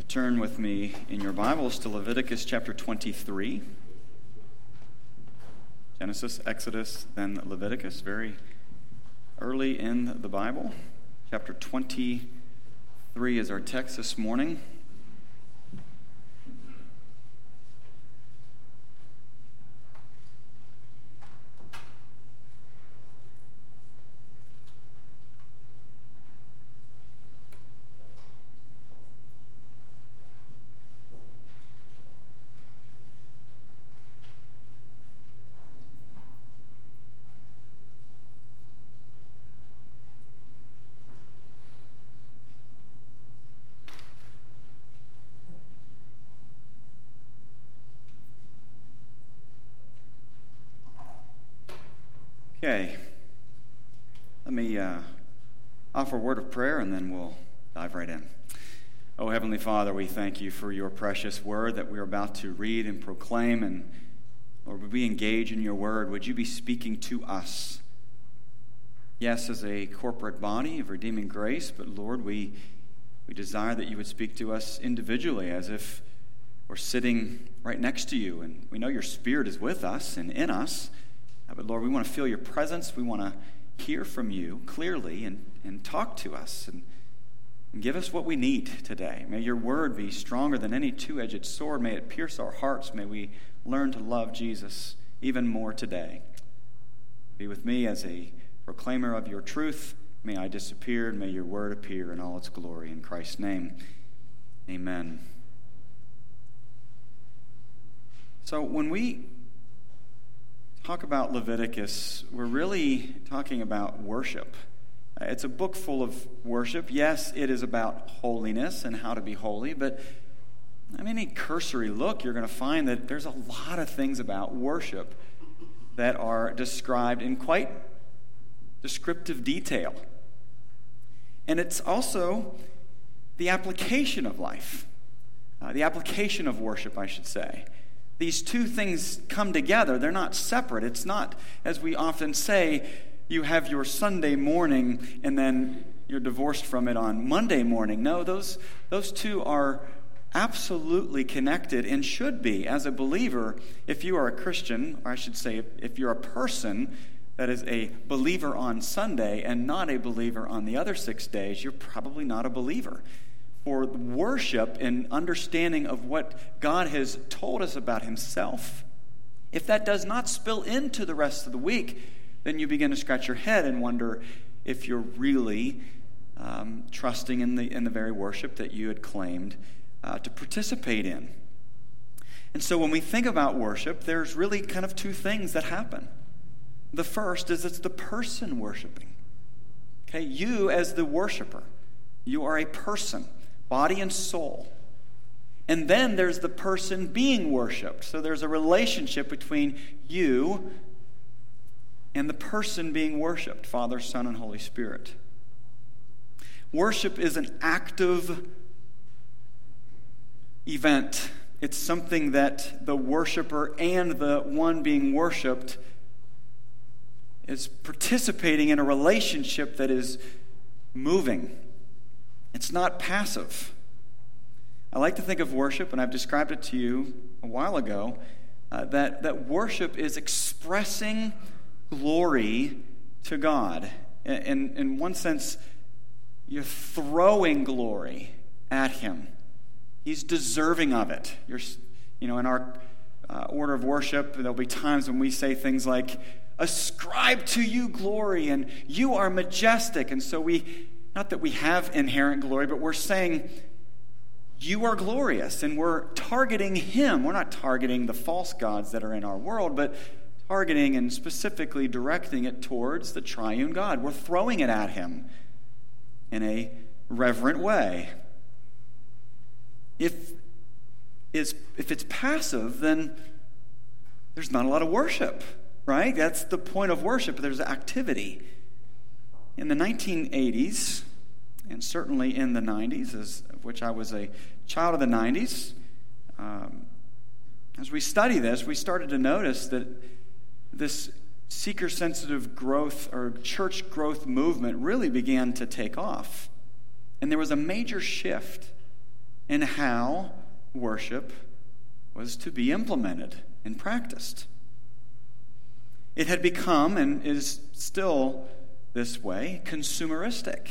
Turn with me in your Bibles to Leviticus chapter 23. Genesis, Exodus, then Leviticus, very early in the Bible. Chapter 23 is our text this morning. Okay, let me offer a word of prayer and then we'll dive right in. Oh, Heavenly Father, we thank you for your precious word that we're about to read and proclaim. And Lord, would we engage in your word? Would you be speaking to us? Yes, as a corporate body of redeeming grace, but Lord, we desire that you would speak to us individually as if we're sitting right next to you. And we know your Spirit is with us and in us. But Lord, we want to feel your presence. We want to hear from you clearly and talk to us and give us what we need today. May your word be stronger than any two-edged sword. May it pierce our hearts. May we learn to love Jesus even more today. Be with me as a proclaimer of your truth. May I disappear and may your word appear in all its glory. In Christ's name, amen. So when we talk about Leviticus, we're really talking about worship. It's a book full of worship. Yes, it is about holiness and how to be holy, but any cursory look, you're going to find that there's a lot of things about worship that are described in quite descriptive detail. And it's also the application of life, the application of worship, I should say. These two things come together. They're not separate. It's not, as we often say, you have your Sunday morning and then you're divorced from it on Monday morning. No, those two are absolutely connected and should be. As a believer, if you are a Christian, or I should say, if you're a person that is a believer on Sunday and not a believer on the other 6 days, you're probably not a believer. For worship and understanding of what God has told us about himself, if that does not spill into the rest of the week, then you begin to scratch your head and wonder if you're really trusting in the very worship that you had claimed to participate in. And so when we think about worship, there's really kind of two things that happen. The first is it's the person worshiping. Okay, you as the worshiper, you are a person. Body and soul. And then there's the person being worshiped. So there's a relationship between you and the person being worshiped, Father, Son, and Holy Spirit. Worship is an active event. It's something that the worshiper and the one being worshiped is participating in a relationship that is moving. It's not passive. I like to think of worship, and I've described it to you a while ago, that worship is expressing glory to God. In one sense, you're throwing glory at him. He's deserving of it. In our order of worship, there'll be times when we say things like, ascribe to you glory, and you are majestic. And so not that we have inherent glory, but we're saying, you are glorious, and we're targeting him. We're not targeting the false gods that are in our world, but targeting and specifically directing it towards the triune God. We're throwing it at him in a reverent way. If it's passive, then there's not a lot of worship, right? That's the point of worship. There's activity. In the 1980s, and certainly in the 90s, of which I was a child of the 90s, as we study this, we started to notice that this seeker-sensitive growth or church growth movement really began to take off. And there was a major shift in how worship was to be implemented and practiced. It had become, and is still this way, consumeristic.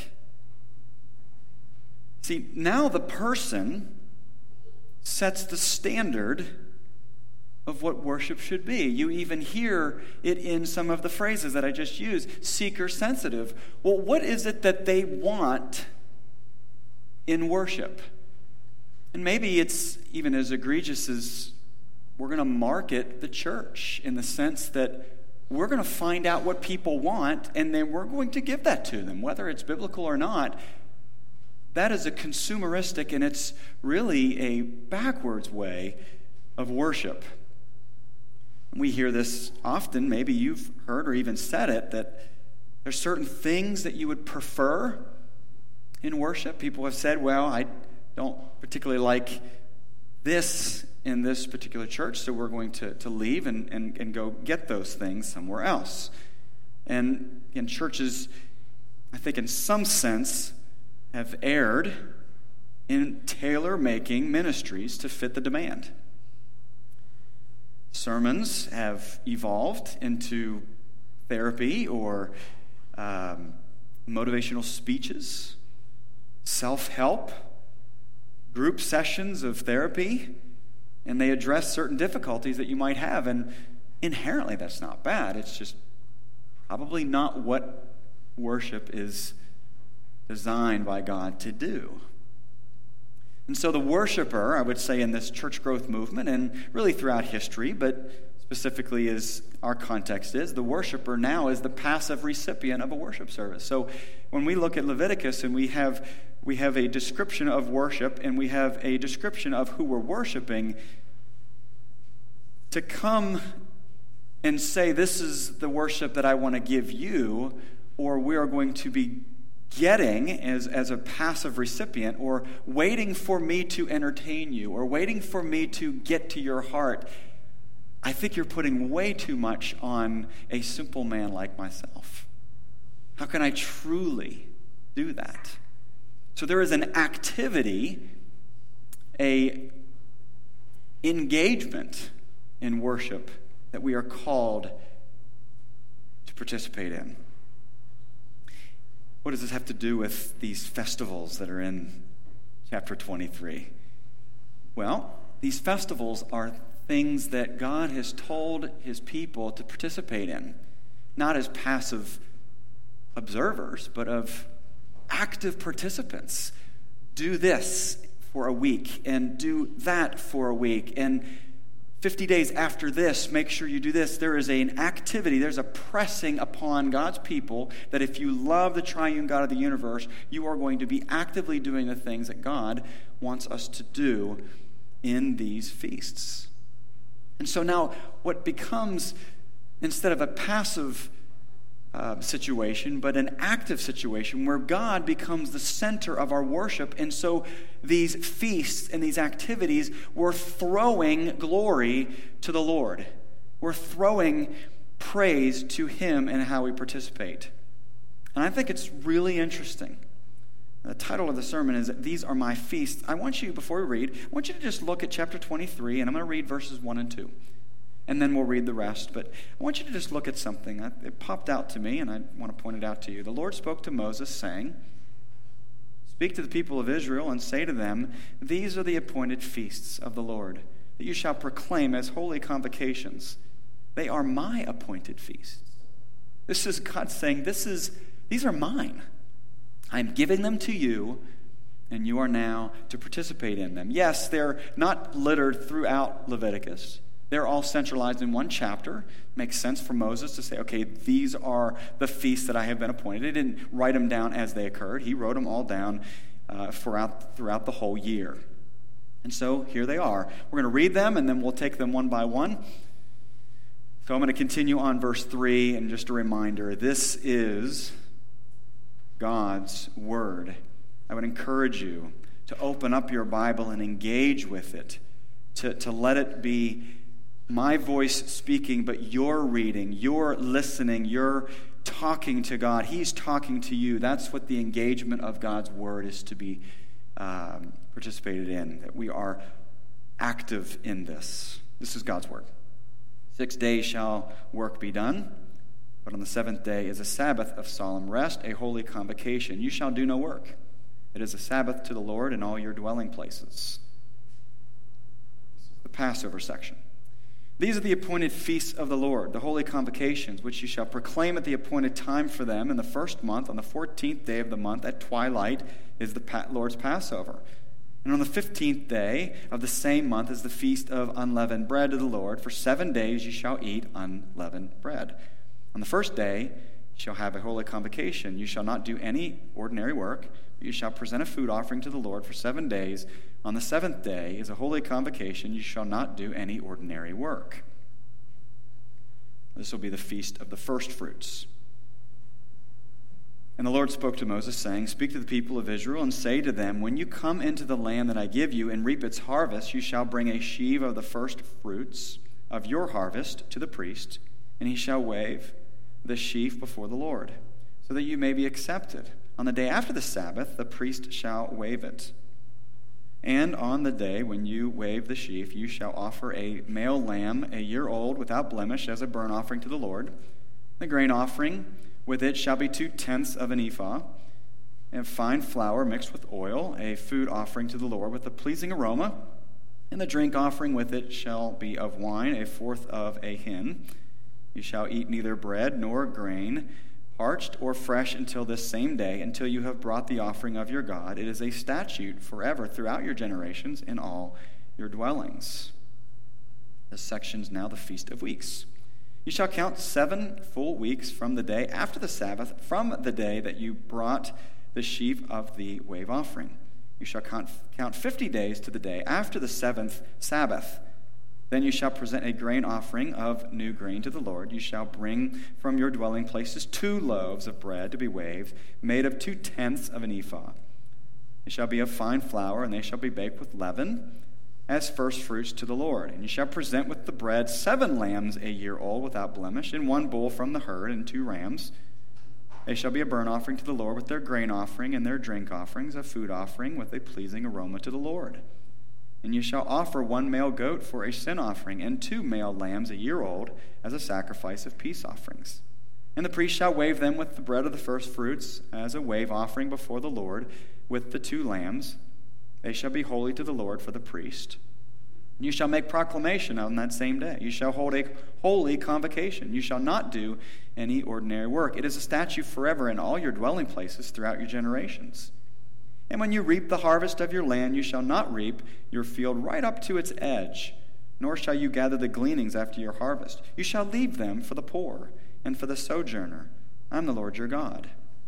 See, now the person sets the standard of what worship should be. You even hear it in some of the phrases that I just used, seeker-sensitive. Well, what is it that they want in worship? And maybe it's even as egregious as we're going to market the church in the sense that we're going to find out what people want and then we're going to give that to them, whether it's biblical or not. That is a consumeristic, and it's really a backwards way of worship. We hear this often, maybe you've heard or even said it, that there's certain things that you would prefer in worship. People have said, well, I don't particularly like this in this particular church, so we're going to leave and go get those things somewhere else. And in churches, I think in some sense, have erred in tailor-making ministries to fit the demand. Sermons have evolved into therapy or motivational speeches, self-help, group sessions of therapy, and they address certain difficulties that you might have. And inherently, that's not bad. It's just probably not what worship is designed by God to do. And so the worshiper, I would say in this church growth movement, and really throughout history, but specifically as our context is, the worshiper now is the passive recipient of a worship service. So when we look at Leviticus and we have a description of worship and we have a description of who we're worshiping, to come and say this is the worship that I want to give you, or we are going to be getting as a passive recipient, or waiting for me to entertain you, or waiting for me to get to your heart, I think you're putting way too much on a simple man like myself. How can I truly do that? So there is an activity, a engagement in worship that we are called to participate in. What does this have to do with these festivals that are in chapter 23? Well, these festivals are things that God has told his people to participate in, not as passive observers, but of active participants. Do this for a week, and do that for a week, and 50 days after this, make sure you do this. There is an activity, there's a pressing upon God's people that if you love the triune God of the universe, you are going to be actively doing the things that God wants us to do in these feasts. And so now what becomes, instead of a passive situation, but an active situation where God becomes the center of our worship. And so these feasts and these activities, we're throwing glory to the Lord. We're throwing praise to him in how we participate. And I think it's really interesting. The title of the sermon is, These Are My Feasts. I want you, before we read, I want you to just look at chapter 23, and I'm going to read verses 1 and 2. And then we'll read the rest. But I want you to just look at something. It popped out to me, and I want to point it out to you. The Lord spoke to Moses, saying, Speak to the people of Israel and say to them, These are the appointed feasts of the Lord, that you shall proclaim as holy convocations. They are my appointed feasts. This is God saying, these are mine. I'm giving them to you, and you are now to participate in them. Yes, they're not littered throughout Leviticus. They're all centralized in one chapter. Makes sense for Moses to say, okay, these are the feasts that I have been appointed. He didn't write them down as they occurred. He wrote them all down throughout the whole year. And so here they are. We're going to read them, and then we'll take them one by one. So I'm going to continue on verse 3, and just a reminder, this is God's Word. I would encourage you to open up your Bible and engage with it, to let it be my voice speaking, but you're reading, you're listening, you're talking to God. He's talking to you. That's what the engagement of God's Word is to be participated in, that we are active in this. This is God's word. 6 days shall work be done, but on the seventh day is a Sabbath of solemn rest, a holy convocation. You shall do no work. It is a Sabbath to the Lord in all your dwelling places. This is the Passover section. These are the appointed feasts of the Lord, the holy convocations, which you shall proclaim at the appointed time for them in the first month. On the 14th day of the month at twilight is the Lord's Passover. And on the 15th day of the same month is the feast of unleavened bread to the Lord. For 7 days you shall eat unleavened bread. On the first day you shall have a holy convocation. You shall not do any ordinary work, but you shall present a food offering to the Lord for 7 days. On the seventh day is a holy convocation. You shall not do any ordinary work. This will be the feast of the first fruits. And the Lord spoke to Moses, saying, Speak to the people of Israel, and say to them, When you come into the land that I give you, and reap its harvest, you shall bring a sheaf of the first fruits of your harvest to the priest, and he shall wave the sheaf before the Lord, so that you may be accepted. On the day after the Sabbath, the priest shall wave it. And on the day when you wave the sheaf, you shall offer a male lamb, a year old, without blemish, as a burnt offering to the Lord. The grain offering with it shall be 2/10 of an ephah, and fine flour mixed with oil, a food offering to the Lord with a pleasing aroma. And the drink offering with it shall be of wine, 1/4 of a hin. You shall eat neither bread nor grain, parched or fresh, until this same day, until you have brought the offering of your God. It is a statute forever throughout your generations in all your dwellings. This section is now the Feast of Weeks. You shall count 7 full weeks from the day after the Sabbath, from the day that you brought the sheaf of the wave offering. You shall count 50 days to the day after the 7th Sabbath. Then you shall present a grain offering of new grain to the Lord. You shall bring from your dwelling places 2 loaves of bread to be waved, made of 2/10 of an ephah. They shall be of fine flour, and they shall be baked with leaven, as first fruits to the Lord. And you shall present with the bread 7 lambs a year old without blemish, and 1 bull from the herd, and 2 rams. They shall be a burnt offering to the Lord with their grain offering and their drink offerings, a food offering with a pleasing aroma to the Lord. And you shall offer 1 male goat for a sin offering, and 2 male lambs a year old as a sacrifice of peace offerings. And the priest shall wave them with the bread of the first fruits as a wave offering before the Lord with the 2 lambs. They shall be holy to the Lord for the priest. You shall make proclamation on that same day. You shall hold a holy convocation. You shall not do any ordinary work. It is a statute forever in all your dwelling places throughout your generations. And when you reap the harvest of your land, you shall not reap your field right up to its edge, nor shall you gather the gleanings after your harvest. You shall leave them for the poor and for the sojourner. I am the Lord your God.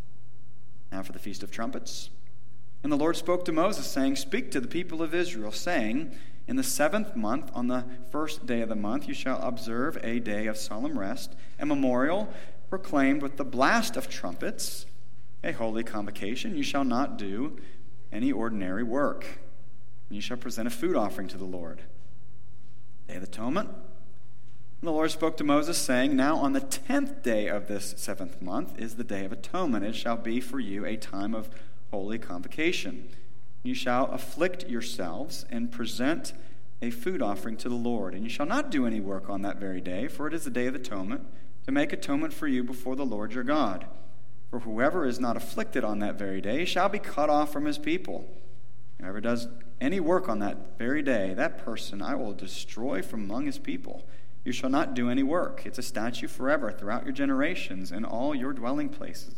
Now for the Feast of Trumpets. And the Lord spoke to Moses, saying, Speak to the people of Israel, saying, In the 7th month, on the first day of the month, you shall observe a day of solemn rest, a memorial proclaimed with the blast of trumpets, a holy convocation. You shall not do any ordinary work. And you shall present a food offering to the Lord. Day of Atonement. And the Lord spoke to Moses, saying, Now on the 10th day of this 7th month is the Day of Atonement. It shall be for you a time of holy convocation. You shall afflict yourselves and present a food offering to the Lord. And you shall not do any work on that very day, for it is the Day of Atonement, to make atonement for you before the Lord your God. For whoever is not afflicted on that very day shall be cut off from his people. Whoever does any work on that very day, that person I will destroy from among his people. You shall not do any work. It's a statute forever throughout your generations in all your dwelling places.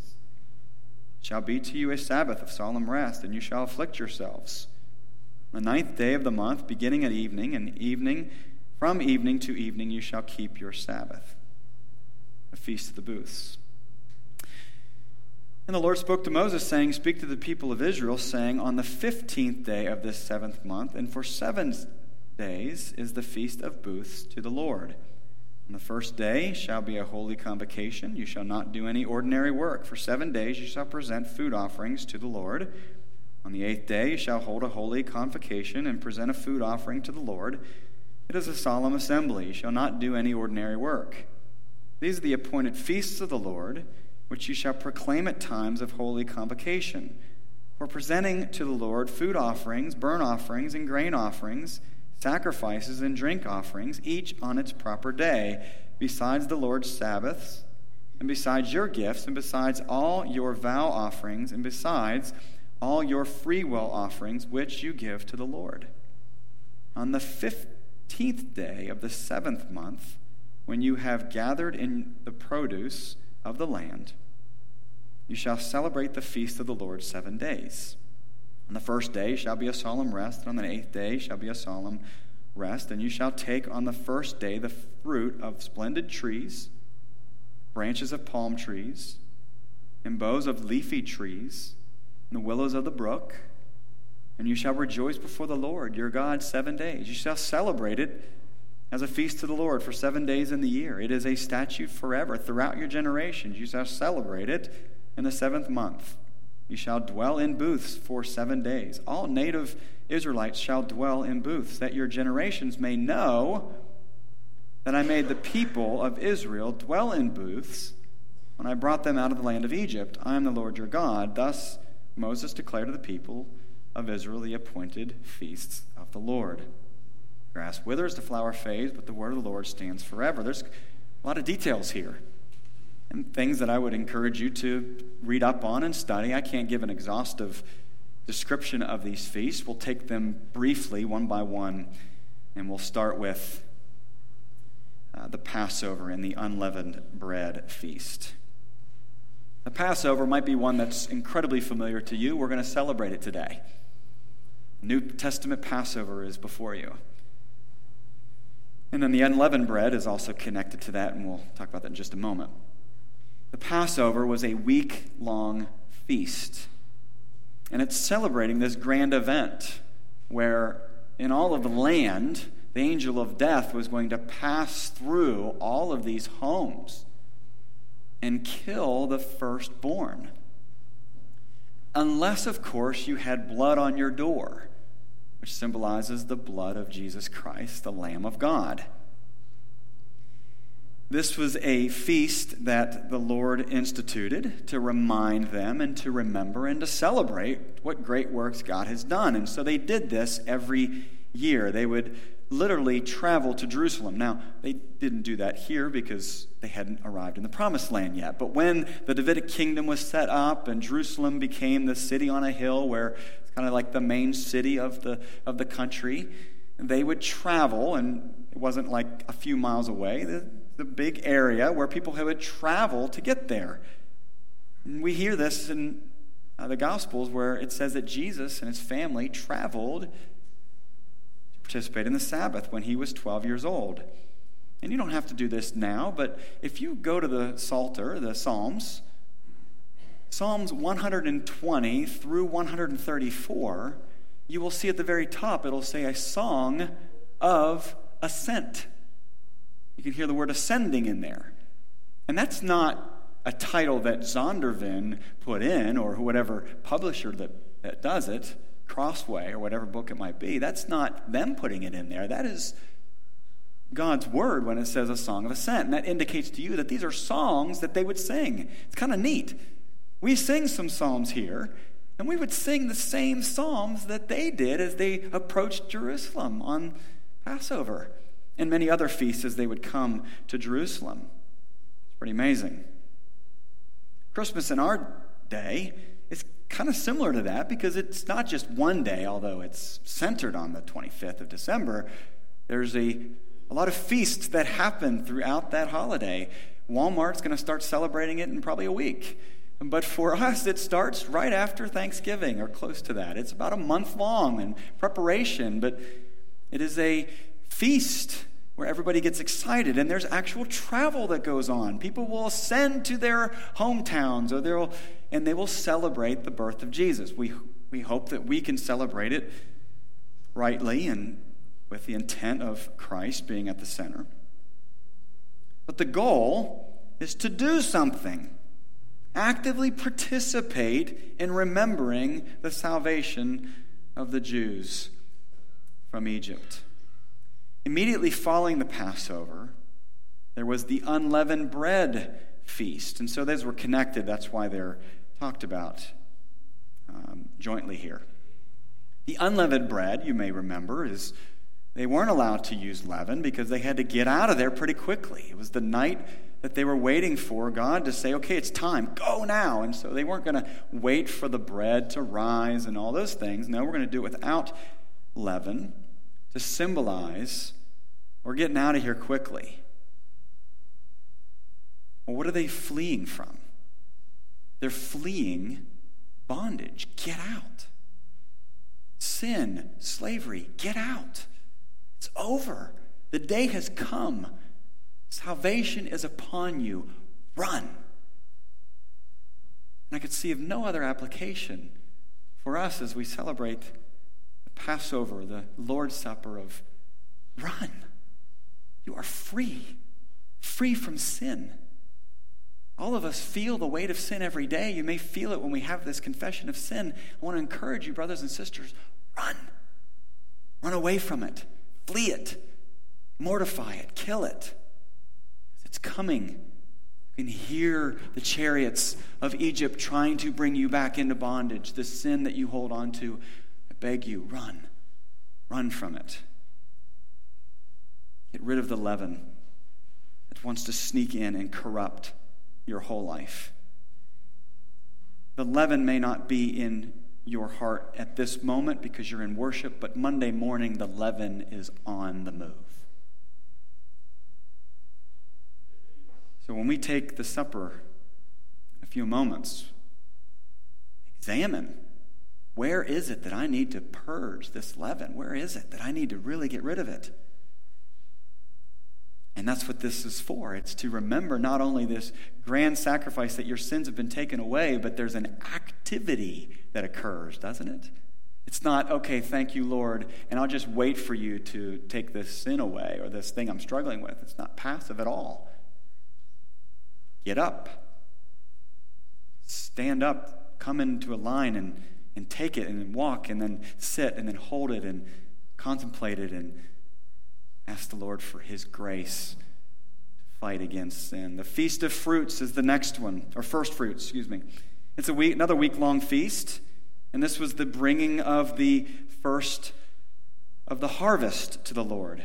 It shall be to you a Sabbath of solemn rest, and you shall afflict yourselves. On the 9th day of the month, beginning at evening, and from evening to evening, you shall keep your Sabbath. The Feast of the Booths. And the Lord spoke to Moses, saying, Speak to the people of Israel, saying, On the 15th day of this 7th month, and for 7 days is the Feast of Booths to the Lord. On the first day shall be a holy convocation. You shall not do any ordinary work. For 7 days you shall present food offerings to the Lord. On the 8th day you shall hold a holy convocation and present a food offering to the Lord. It is a solemn assembly. You shall not do any ordinary work. These are the appointed feasts of the Lord, which you shall proclaim at times of holy convocation. for presenting to the Lord food offerings, burnt offerings, and grain offerings, sacrifices and drink offerings, each on its proper day, besides the Lord's Sabbaths, and besides your gifts, and besides all your vow offerings, and besides all your freewill offerings, which you give to the Lord. On the 15th day of the 7th month, when you have gathered in the produce of the land, you shall celebrate the feast of the Lord 7 days. On the first day shall be a solemn rest, and on the 8th day shall be a solemn rest. And you shall take on the first day the fruit of splendid trees, branches of palm trees, and boughs of leafy trees, and the willows of the brook. And you shall rejoice before the Lord your God 7 days. You shall celebrate it as a feast to the Lord for 7 days in the year. It is a statute forever throughout your generations. You shall celebrate it in the 7th month. You shall dwell in booths for 7 days. All native Israelites shall dwell in booths, that your generations may know that I made the people of Israel dwell in booths when I brought them out of the land of Egypt. I am the Lord your God. Thus Moses declared to the people of Israel the appointed feasts of the Lord. Grass withers, the flower fades, but the word of the Lord stands forever. There's a lot of details here, and things that I would encourage you to read up on and study. I can't give an exhaustive description of these feasts. We'll take them briefly, one by one, and we'll start with the Passover and the unleavened bread feast. The Passover might be one that's incredibly familiar to you. We're going to celebrate it today. New Testament Passover is before you. And then the unleavened bread is also connected to that, and we'll talk about that in just a moment. The Passover was a week-long feast, and it's celebrating this grand event where in all of the land, the angel of death was going to pass through all of these homes and kill the firstborn. Unless, of course, you had blood on your door, which symbolizes the blood of Jesus Christ, the Lamb of God. This was a feast that the Lord instituted to remind them and to remember and to celebrate what great works God has done. And so they did this every year. They would literally travel to Jerusalem. Now, they didn't do that here because they hadn't arrived in the Promised Land yet. But when the Davidic kingdom was set up and Jerusalem became the city on a hill where it's kind of like the main city of the country, they would travel, and it wasn't like a few miles away. The big area where people would travel to get there. And we hear this in the Gospels where it says that Jesus and his family traveled to participate in the Sabbath when he was 12 years old. And you don't have to do this now, but if you go to the Psalter, the Psalms 120 through 134, you will see at the very top, it'll say a song of ascent. You can hear the word ascending in there. And that's not a title that Zondervan put in, or whatever publisher that does it, Crossway, or whatever book it might be. That's not them putting it in there. That is God's word when it says a song of ascent. And that indicates to you that these are songs that they would sing. It's kind of neat. We sing some psalms here, and we would sing the same psalms that they did as they approached Jerusalem on Passover, and many other feasts as they would come to Jerusalem. It's pretty amazing. Christmas in our day is kind of similar to that because it's not just one day, although it's centered on the 25th of December. There's a lot of feasts that happen throughout that holiday. Walmart's going to start celebrating it in probably a week. But for us, it starts right after Thanksgiving or close to that. It's about a month long in preparation, but it is a feast where everybody gets excited, and there's actual travel that goes on. People will ascend to their hometowns, and they will celebrate the birth of Jesus. We hope that we can celebrate it rightly and with the intent of Christ being at the center. But the goal is to do something. Actively participate in remembering the salvation of the Jews from Egypt. Immediately following the Passover, there was the unleavened bread feast. And so those were connected. That's why they're talked about jointly here. The unleavened bread, you may remember, is they weren't allowed to use leaven because they had to get out of there pretty quickly. It was the night that they were waiting for God to say, okay, it's time, go now. And so they weren't going to wait for the bread to rise and all those things. No, we're going to do it without leaven to symbolize we're getting out of here quickly. Well, what are they fleeing from? They're fleeing bondage. Get out. Sin, slavery, get out. It's over. The day has come. Salvation is upon you. Run. And I could see of no other application for us as we celebrate the Passover, the Lord's Supper, of run. You are free. Free from sin. All of us feel the weight of sin every day. You may feel it when we have this confession of sin. I want to encourage you, brothers and sisters, run. Run away from it. Flee it. Mortify it. Kill it. It's coming. You can hear the chariots of Egypt trying to bring you back into bondage. The sin that you hold on to, I beg you, run. Run from it. Get rid of the leaven that wants to sneak in and corrupt your whole life. The leaven may not be in your heart at this moment because you're in worship, but Monday morning the leaven is on the move. So when we take the supper in a few moments, examine, where is it that I need to purge this leaven? Where is it that I need to really get rid of it? And that's what this is for. It's to remember not only this grand sacrifice that your sins have been taken away, but there's an activity that occurs, doesn't it? It's not, okay, thank you, Lord, and I'll just wait for you to take this sin away or this thing I'm struggling with. It's not passive at all. Get up. Stand up. Come into a line and take it and then walk and then sit and then hold it and contemplate it and ask the Lord for his grace to fight against sin. The Feast of Fruits is the next one, or first fruits, excuse me. It's another week-long feast, and this was the bringing of the first of the harvest to the Lord.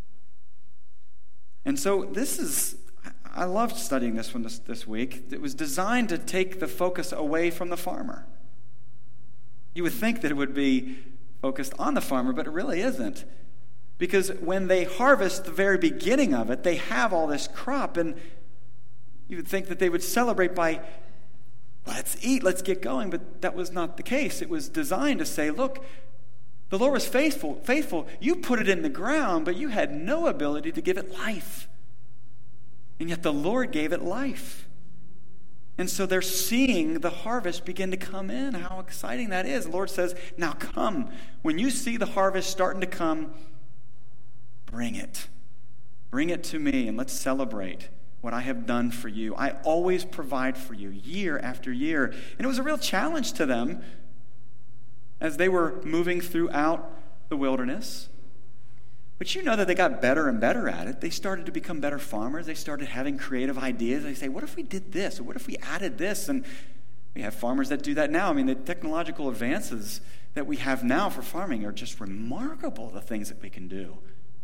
And so I loved studying this one this week. It was designed to take the focus away from the farmer. You would think that it would be focused on the farmer, but it really isn't. Because when they harvest the very beginning of it, they have all this crop, and you would think that they would celebrate by, let's eat, let's get going, but that was not the case. It was designed to say, look, the Lord was faithful. You put it in the ground, but you had no ability to give it life. And yet the Lord gave it life. And so they're seeing the harvest begin to come in. How exciting that is. The Lord says, now come. When you see the harvest starting to come, bring it. Bring it to me and let's celebrate what I have done for you. I always provide for you year after year. And it was a real challenge to them as they were moving throughout the wilderness. But you know that they got better and better at it. They started to become better farmers. They started having creative ideas. They say, what if we did this? Or what if we added this? And we have farmers that do that now. I mean, the technological advances that we have now for farming are just remarkable, the things that we can do.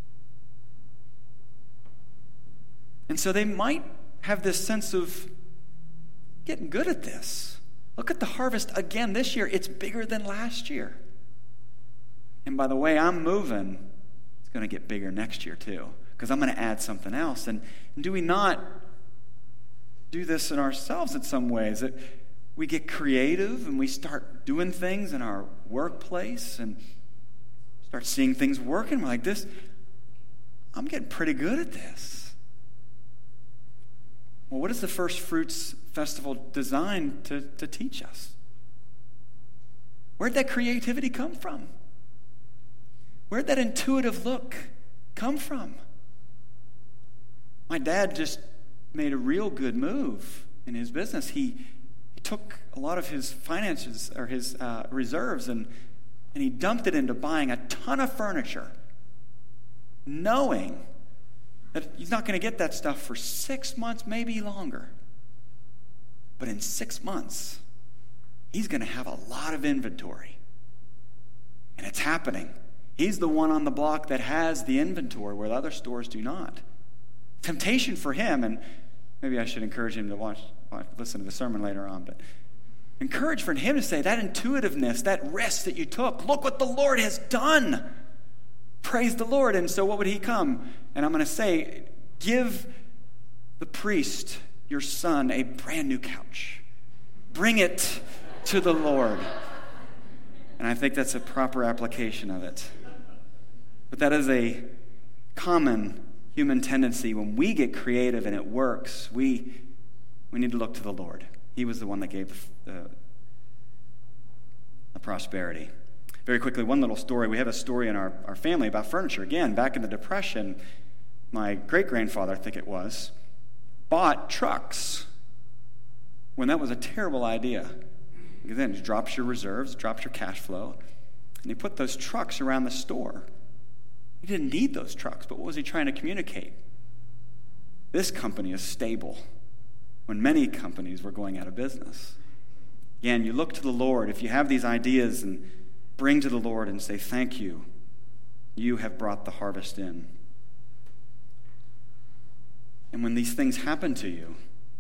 And so they might have this sense of getting good at this. Look at the harvest again this year. It's bigger than last year. And by the way I'm moving, it's going to get bigger next year too, because I'm going to add something else. And do we not do this in ourselves in some ways? That we get creative and we start doing things in our workplace and start seeing things working. We're like, I'm getting pretty good at this. Well, what is the First Fruits Festival designed to teach us? Where'd that creativity come from? Where'd that intuitive look come from? My dad just made a real good move in his business. He took a lot of his finances or his reserves and he dumped it into buying a ton of furniture, knowing that he's not going to get that stuff for 6 months, maybe longer. But in 6 months, he's going to have a lot of inventory. And it's happening. He's the one on the block that has the inventory where the other stores do not. Temptation for him, and maybe I should encourage him to listen to the sermon later on, but encourage for him to say, that intuitiveness, that risk that you took, look what the Lord has done. Praise the Lord. And so what would he come? And I'm going to say, give the priest, your son, a brand new couch. Bring it to the Lord. And I think that's a proper application of it. But that is a common human tendency. When we get creative and it works, we need to look to the Lord. He was the one that gave the prosperity. Very quickly, one little story. We have a story in our family about furniture. Again, back in the Depression, my great-grandfather, I think it was, bought trucks when that was a terrible idea. Because then it drops your reserves, drops your cash flow. And he put those trucks around the store. He didn't need those trucks, but what was he trying to communicate? This company is stable when many companies were going out of business. Again, you look to the Lord. If you have these ideas, and bring to the Lord and say, thank you. You have brought the harvest in. And when these things happen to you,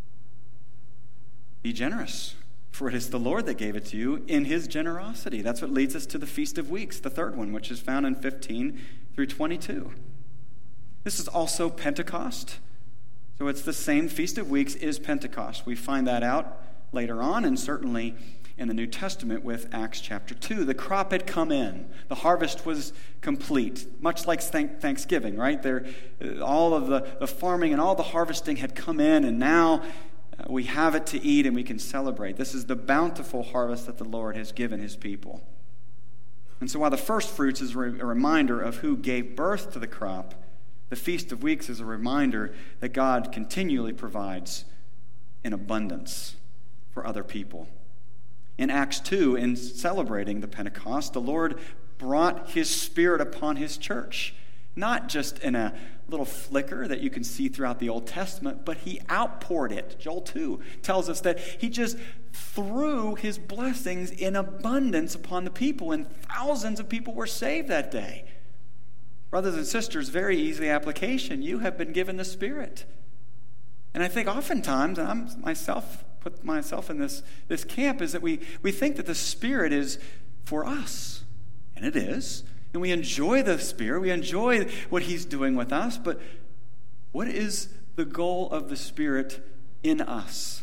be generous. For it is the Lord that gave it to you in his generosity. That's what leads us to the Feast of Weeks, the third one, which is found in 15 through 22. This is also Pentecost. So it's the same Feast of Weeks is Pentecost. We find that out later on, and certainly in the New Testament with Acts chapter 2. The crop had come in. The harvest was complete, much like Thanksgiving, right? All of the farming and all the harvesting had come in, and now we have it to eat and we can celebrate. This is the bountiful harvest that the Lord has given his people. And so while the first fruits is a reminder of who gave birth to the crop, the Feast of Weeks is a reminder that God continually provides in abundance for other people. In Acts 2, in celebrating the Pentecost, the Lord brought his Spirit upon his church. Not just in a little flicker that you can see throughout the Old Testament, but he outpoured it. Joel 2 tells us that he just threw his blessings in abundance upon the people, and thousands of people were saved that day. Brothers and sisters, very easy application. You have been given the Spirit. And I think oftentimes, and I put myself in this camp, is that we think that the Spirit is for us. And it is. And we enjoy the Spirit. We enjoy what he's doing with us. But what is the goal of the Spirit in us?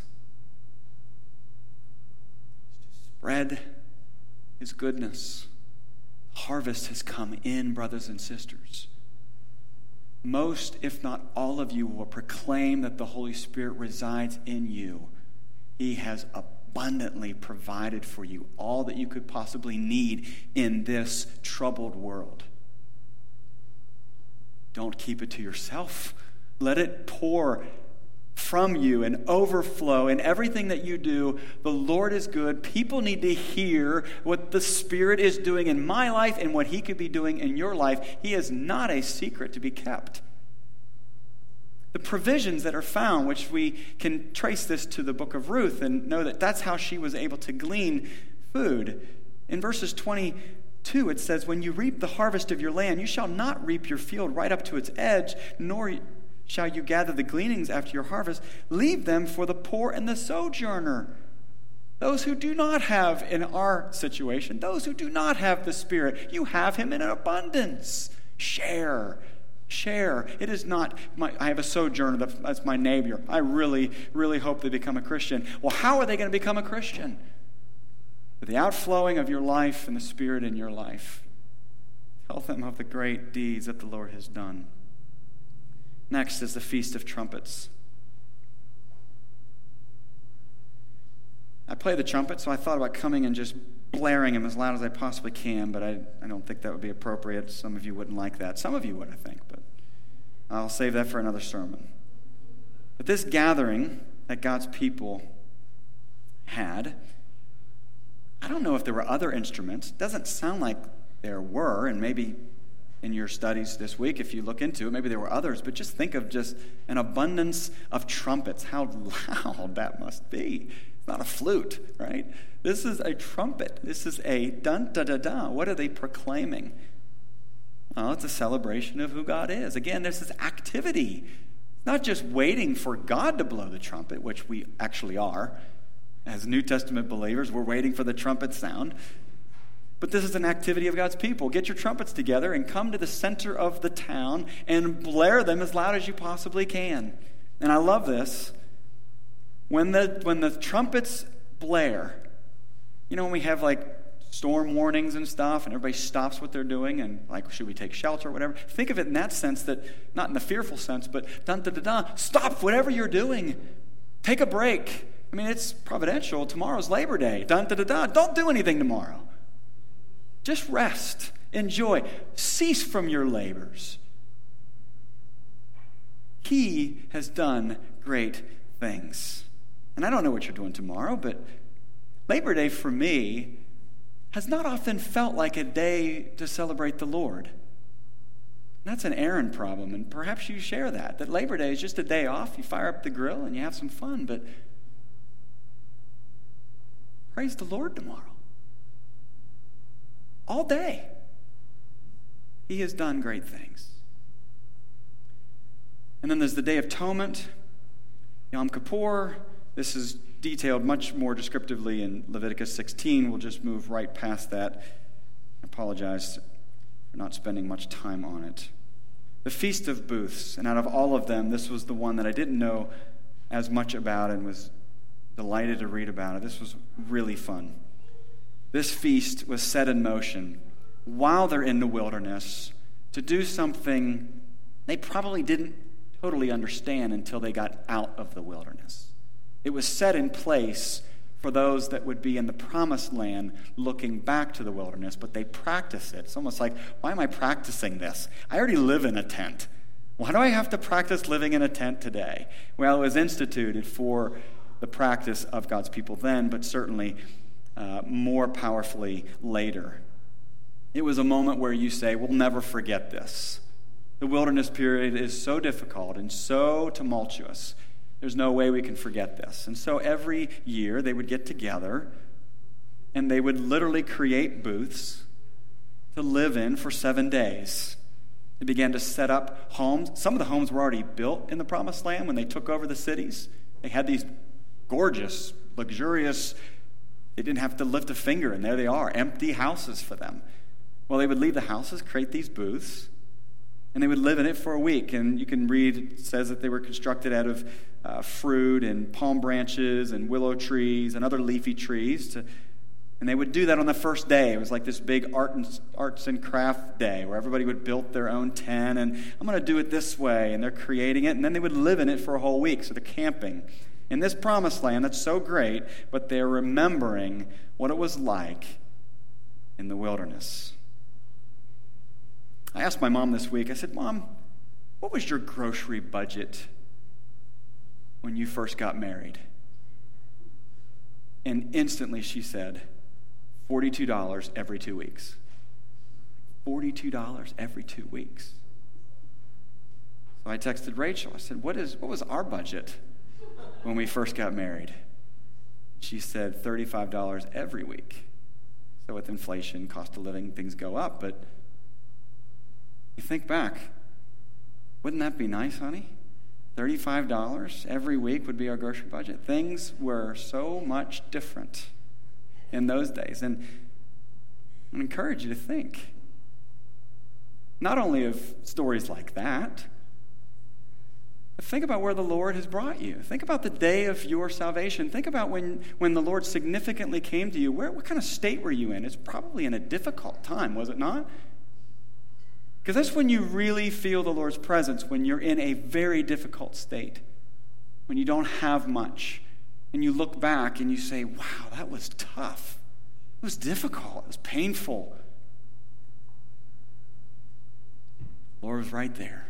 It's to spread his goodness. Harvest has come in, brothers and sisters. Most, if not all of you, will proclaim that the Holy Spirit resides in you. He has abundantly provided for you all that you could possibly need in this troubled world. Don't keep it to yourself. Let it pour from you and overflow in everything that you do. The Lord is good. People need to hear what the Spirit is doing in my life and what he could be doing in your life. He is not a secret to be kept. The provisions that are found, which we can trace this to the book of Ruth and know that that's how she was able to glean food. In verses 22, it says, when you reap the harvest of your land, you shall not reap your field right up to its edge, nor shall you gather the gleanings after your harvest. Leave them for the poor and the sojourner. Those who do not have, in our situation, those who do not have the Spirit, you have him in an abundance. Share. It is not, I have a sojourner that's my neighbor. I really, really hope they become a Christian. Well, how are they going to become a Christian? With the outflowing of your life and the Spirit in your life. Tell them of the great deeds that the Lord has done. Next is the Feast of Trumpets. I play the trumpet, so I thought about coming and just blaring them as loud as I possibly can, but I don't think that would be appropriate. Some of you wouldn't like that. Some of you would, I think, but I'll save that for another sermon. But this gathering that God's people had, I don't know if there were other instruments. It doesn't sound like there were, and maybe in your studies this week, if you look into it, maybe there were others, but just think of just an abundance of trumpets, how loud that must be. It's not a flute, right? This is a trumpet. This is a dun-da-da-da. What are they proclaiming? Well, it's a celebration of who God is. Again, this is activity. Not just waiting for God to blow the trumpet, which we actually are. As New Testament believers, we're waiting for the trumpet sound. But this is an activity of God's people. Get your trumpets together and come to the center of the town and blare them as loud as you possibly can. And I love this. When the trumpets blare, when we have storm warnings and stuff and everybody stops what they're doing and should we take shelter or whatever? Think of it in that sense, that not in the fearful sense, but dun-da-da-da, stop whatever you're doing. Take a break. It's providential. Tomorrow's Labor Day. Dun-da-da-da. Don't do anything tomorrow. Just rest. Enjoy. Cease from your labors. He has done great things. And I don't know what you're doing tomorrow, but Labor Day for me has not often felt like a day to celebrate the Lord. That's an Aaron problem, and perhaps you share that Labor Day is just a day off. You fire up the grill and you have some fun, but praise the Lord tomorrow. All day. He has done great things. And then there's the Day of Atonement, Yom Kippur. This is detailed much more descriptively in Leviticus 16. We'll just move right past that. I apologize for not spending much time on it. The Feast of Booths. And out of all of them, this was the one that I didn't know as much about and was delighted to read about it. This was really fun. This feast was set in motion while they're in the wilderness to do something they probably didn't totally understand until they got out of the wilderness. It was set in place for those that would be in the promised land looking back to the wilderness, but they practice it. It's almost like, why am I practicing this? I already live in a tent. Why do I have to practice living in a tent today? Well, it was instituted for the practice of God's people then, but certainly more powerfully later. It was a moment where you say, we'll never forget this. The wilderness period is so difficult and so tumultuous. There's no way we can forget this. And so every year they would get together and they would literally create booths to live in for 7 days. They began to set up homes. Some of the homes were already built in the Promised Land when they took over the cities. They had these gorgeous, luxurious, they didn't have to lift a finger, and there they are, empty houses for them. Well, they would leave the houses, create these booths, and they would live in it for a week. And you can read, it says that they were constructed out of fruit and palm branches and willow trees and other leafy trees. And they would do that on the first day. It was like this big arts and craft day where everybody would build their own tent, and I'm going to do it this way, and they're creating it, and then they would live in it for a whole week. So they're camping in this promised land that's so great, but they're remembering what it was like in the wilderness. I asked my mom this week, I said, Mom, what was your grocery budget when you first got married? And instantly she said, $42 every 2 weeks. $42 every 2 weeks. So I texted Rachel. I said, what was our budget when we first got married? She said $35 every week. So with inflation, cost of living, things go up. But you think back, wouldn't that be nice, honey? $35 every week would be our grocery budget. Things were so much different in those days. And I encourage you to think not only of stories like that, but think about where the Lord has brought you. Think about the day of your salvation. Think about when the Lord significantly came to you. What kind of state were you in? It's probably in a difficult time, was it not? Because that's when you really feel the Lord's presence, when you're in a very difficult state, when you don't have much, and you look back and you say, wow, that was tough. It was difficult. It was painful. The Lord was right there.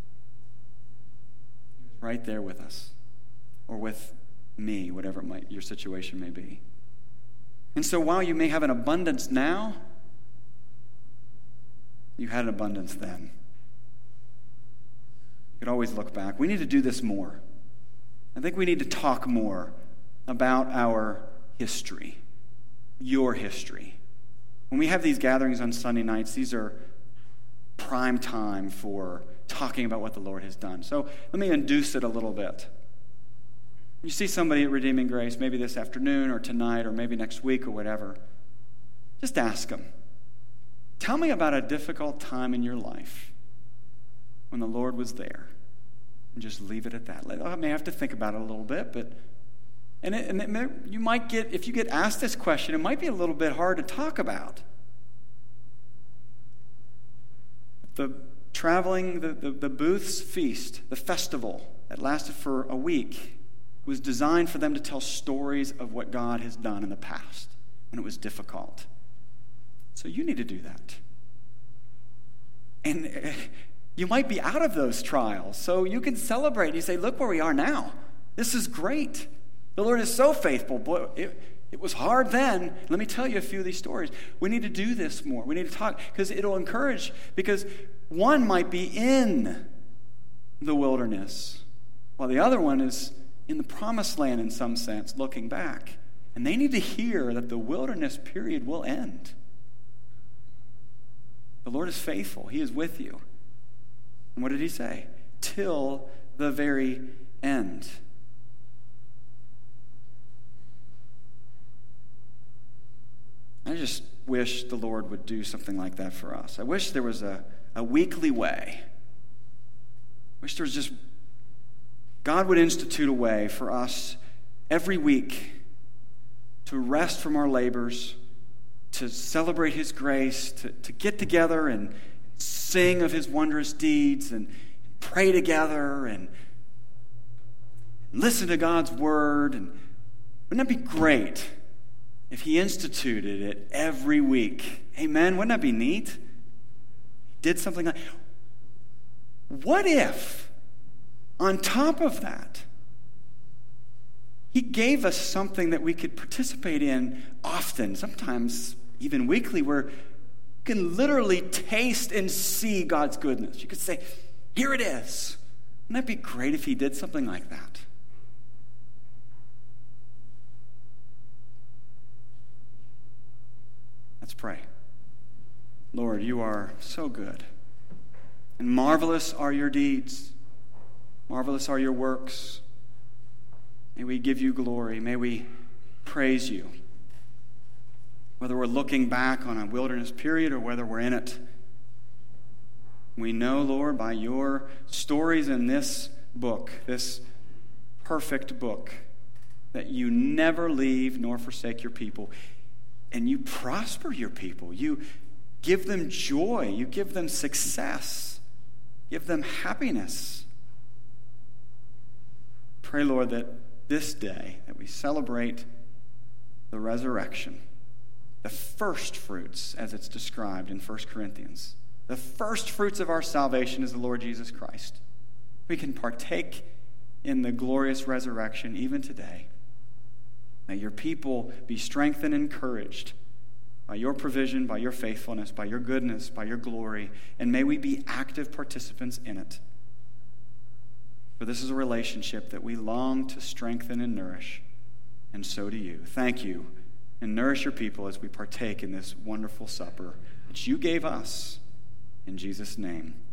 He was right there with us, or with me, whatever your situation may be. And so while you may have an abundance now, you had an abundance then. You could always look back. We need to do this more. I think we need to talk more about our history, your history. When we have these gatherings on Sunday nights, these are prime time for talking about what the Lord has done. So let me induce it a little bit. You see somebody at Redeeming Grace, maybe this afternoon or tonight or maybe next week or whatever, just ask them, tell me about a difficult time in your life when the Lord was there. And just leave it at that. I may have to think about it a little bit, but you might get, if you get asked this question, it might be a little bit hard to talk about. The Booth's Feast, the festival that lasted for a week, was designed for them to tell stories of what God has done in the past when it was difficult. So you need to do that. And you might be out of those trials, so you can celebrate. You say, look where we are now. This is great. The Lord is so faithful. Boy, it was hard then. Let me tell you a few of these stories. We need to do this more. We need to talk, because it'll encourage, because one might be in the wilderness, while the other one is in the promised land in some sense, looking back. And they need to hear that the wilderness period will end. The Lord is faithful. He is with you. And what did he say? Till the very end. I just wish the Lord would do something like that for us. I wish there was a weekly way. I wish there was just, God would institute a way for us every week to rest from our labors, to celebrate his grace, to get together and sing of his wondrous deeds and pray together and listen to God's word. And wouldn't that be great if he instituted it every week? Amen? Wouldn't that be neat? He did something like, what if, on top of that, he gave us something that we could participate in often, sometimes even weekly, where you can literally taste and see God's goodness. You could say, here it is. Wouldn't that be great if he did something like that? Let's pray. Lord, you are so good. And marvelous are your deeds. Marvelous are your works. May we give you glory. May we praise you. Whether we're looking back on a wilderness period or whether we're in it. We know, Lord, by your stories in this book, this perfect book, that you never leave nor forsake your people. And you prosper your people. You give them joy. You give them success. Give them happiness. Pray, Lord, that this day that we celebrate the resurrection, the first fruits, as it's described in 1 Corinthians, the first fruits of our salvation is the Lord Jesus Christ. We can partake in the glorious resurrection even today. May your people be strengthened and encouraged by your provision, by your faithfulness, by your goodness, by your glory, and may we be active participants in it. For this is a relationship that we long to strengthen and nourish, and so do you. Thank you, and nourish your people as we partake in this wonderful supper which you gave us. In Jesus' name.